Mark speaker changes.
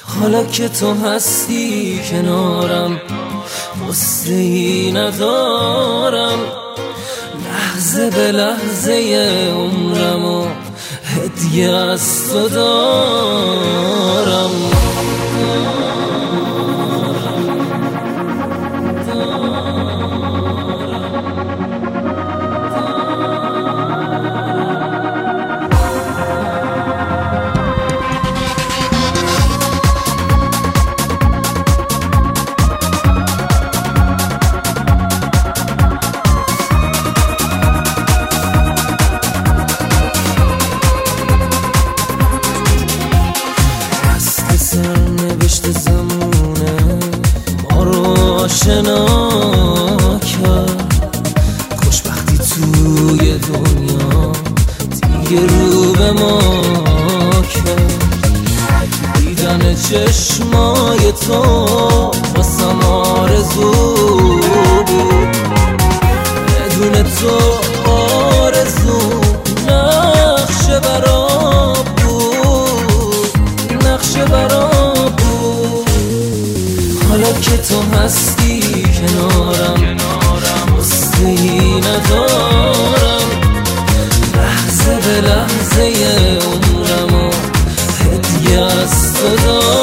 Speaker 1: حالا که تو هستی کنارم غصه ای ندارم، لحظه به لحظه عمرمو هدیه از تو دارم. سرنوشت زمونه ما رو آشنا کرد، خوشبختی توی دنیا دیگه رو به ما کرد. دیدن چشمای تو واسم آرزو بود، بدون تو آرزو نقشه برام بود، نقشه برام بود. حالا که تو هستی کنارم غصه ای ندارم، لحظه به لحظه عمرمو هدیه از تو دارم.